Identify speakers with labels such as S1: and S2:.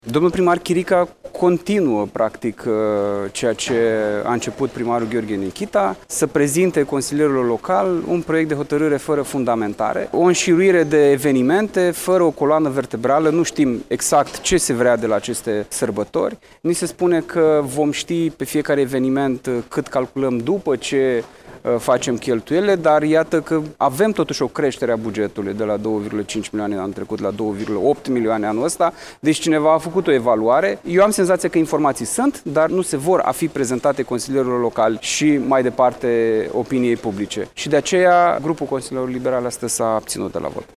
S1: Domnul primar Chirica continuă, practic, ceea ce a început primarul Gheorghe Nechita, să prezinte consilierilor local un proiect de hotărâre fără fundamentare, o înșiruire de evenimente, fără o coloană vertebrală, nu știm exact ce se vrea de la aceste sărbători. Ni se spune că vom ști pe fiecare eveniment cât calculăm după ce facem cheltuielile, dar iată că avem totuși o creștere a bugetului de la 2,5 milioane anul trecut la 2,8 milioane anul ăsta, deci cineva a făcut o evaluare. Eu am senzația că informații sunt, dar nu se vor a fi prezentate consilierilor locali și mai departe opiniei publice. Și de aceea grupul Consilierilor Liberali astăzi s-a abținut de la vot.